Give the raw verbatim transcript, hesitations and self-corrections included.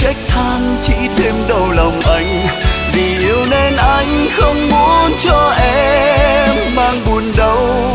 trách than chỉ thêm đau lòng anh. Vì yêu nên anh không muốn cho em mang buồn đau.